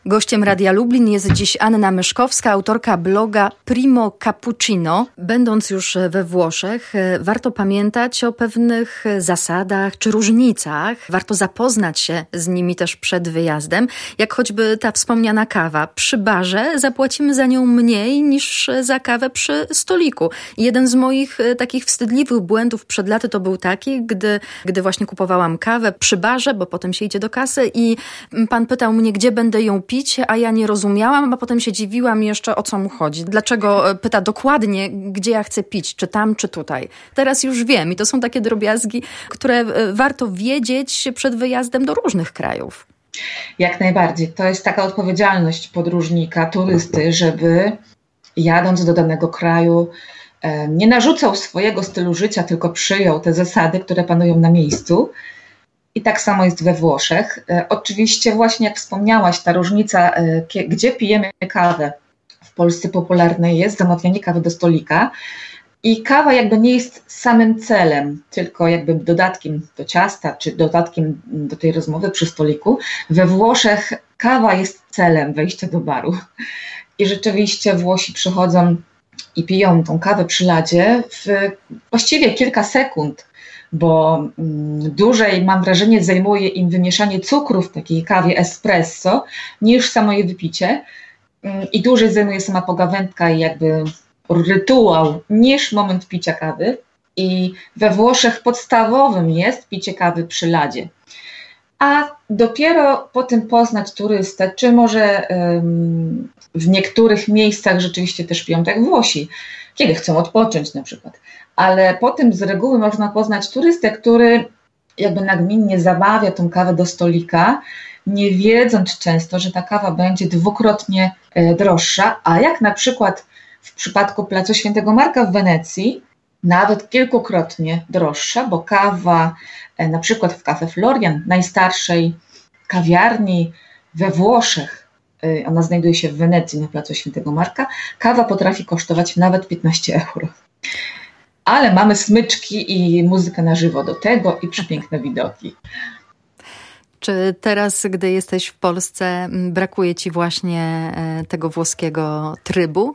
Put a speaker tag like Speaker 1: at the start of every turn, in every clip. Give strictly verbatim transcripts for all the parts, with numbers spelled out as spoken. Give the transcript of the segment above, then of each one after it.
Speaker 1: Gościem Radia Lublin jest dziś Anna Myszkowska, autorka bloga Primo Cappuccino. Będąc już we Włoszech, warto pamiętać o pewnych zasadach czy różnicach. Warto zapoznać się z nimi też przed wyjazdem, jak choćby ta wspomniana kawa. Przy barze zapłacimy za nią mniej niż za kawę przy stoliku. Jeden z moich takich wstydliwych błędów przed laty to był taki, gdy, gdy właśnie kupowałam kawę przy barze, bo potem się idzie do kasy i pan pytał mnie, gdzie będę ją pić, a ja nie rozumiałam, a potem się dziwiłam jeszcze, o co mu chodzi. Dlaczego pyta dokładnie, gdzie ja chcę pić, czy tam, czy tutaj. Teraz już wiem i to są takie drobiazgi, które warto wiedzieć przed wyjazdem do różnych krajów.
Speaker 2: Jak najbardziej. To jest taka odpowiedzialność podróżnika, turysty, żeby jadąc do danego kraju nie narzucał swojego stylu życia, tylko przyjął te zasady, które panują na miejscu. I tak samo jest we Włoszech. Oczywiście właśnie jak wspomniałaś, ta różnica, gdzie pijemy kawę. W Polsce popularne jest zamawianie kawy do stolika i kawa jakby nie jest samym celem, tylko jakby dodatkiem do ciasta, czy dodatkiem do tej rozmowy przy stoliku. We Włoszech kawa jest celem wejścia do baru. I rzeczywiście Włosi przychodzą i piją tą kawę przy ladzie w właściwie kilka sekund, bo dłużej, mam wrażenie, zajmuje im wymieszanie cukru w takiej kawie espresso niż samo jej wypicie i dłużej zajmuje sama pogawędka i jakby rytuał niż moment picia kawy. I we Włoszech podstawowym jest picie kawy przy ladzie. A dopiero potem poznać turystę, czy może um, w niektórych miejscach rzeczywiście też piją tak Włosi, kiedy chcą odpocząć na przykład. Ale potem z reguły można poznać turystę, który jakby nagminnie zamawia tą kawę do stolika, nie wiedząc często, że ta kawa będzie dwukrotnie droższa, a jak na przykład w przypadku Placu Świętego Marka w Wenecji, nawet kilkukrotnie droższa, bo kawa na przykład w Caffè Florian, najstarszej kawiarni we Włoszech, ona znajduje się w Wenecji na Placu Świętego Marka, kawa potrafi kosztować nawet piętnaście euro. Ale mamy smyczki i muzykę na żywo do tego i przepiękne widoki.
Speaker 1: Czy teraz, gdy jesteś w Polsce, brakuje ci właśnie tego włoskiego trybu?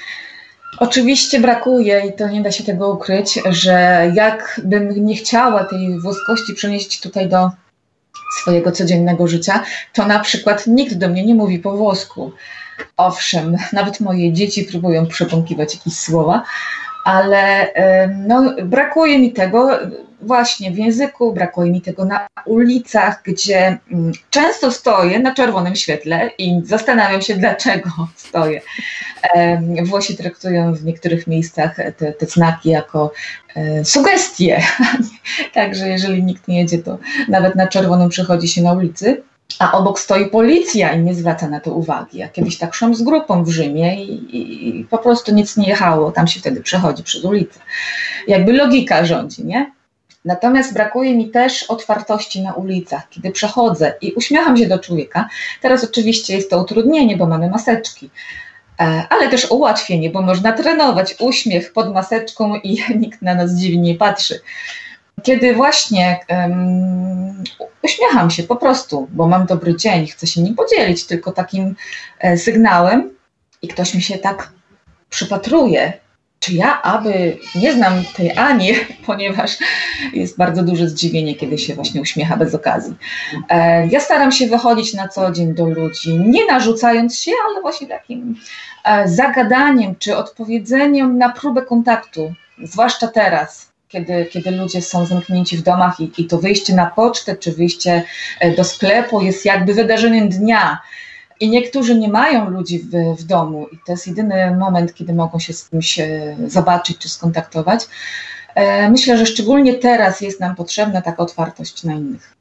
Speaker 2: Oczywiście brakuje i to nie da się tego ukryć, że jakbym nie chciała tej włoskości przenieść tutaj do swojego codziennego życia, to na przykład nikt do mnie nie mówi po włosku. Owszem, nawet moje dzieci próbują przebąkiwać jakieś słowa, ale no, brakuje mi tego właśnie w języku, brakuje mi tego na ulicach, gdzie często stoję na czerwonym świetle i zastanawiam się, dlaczego stoję. Włosi traktują w niektórych miejscach te, te znaki jako sugestie, także jeżeli nikt nie jedzie, to nawet na czerwonym przechodzi się na ulicy. A obok stoi policja i nie zwraca na to uwagi. Ja kiedyś tak szłam z grupą w Rzymie i, i, i po prostu nic nie jechało, tam się wtedy przechodzi przez ulicę. Jakby logika rządzi, nie? Natomiast brakuje mi też otwartości na ulicach, kiedy przechodzę i uśmiecham się do człowieka. Teraz oczywiście jest to utrudnienie, bo mamy maseczki, ale też ułatwienie, bo można trenować uśmiech pod maseczką i nikt na nas dziwnie nie patrzy. Kiedy właśnie um, uśmiecham się po prostu, bo mam dobry dzień, chcę się nim podzielić tylko takim e, sygnałem i ktoś mi się tak przypatruje, czy ja aby nie znam tej Ani, ponieważ jest bardzo duże zdziwienie, kiedy się właśnie uśmiecha bez okazji. E, ja staram się wychodzić na co dzień do ludzi, nie narzucając się, ale właśnie takim e, zagadaniem czy odpowiedzeniem na próbę kontaktu, zwłaszcza teraz. Kiedy, kiedy ludzie są zamknięci w domach i, i to wyjście na pocztę czy wyjście do sklepu jest jakby wydarzeniem dnia i niektórzy nie mają ludzi w, w domu i to jest jedyny moment, kiedy mogą się z kimś zobaczyć czy skontaktować. Myślę, że szczególnie teraz jest nam potrzebna taka otwartość na innych.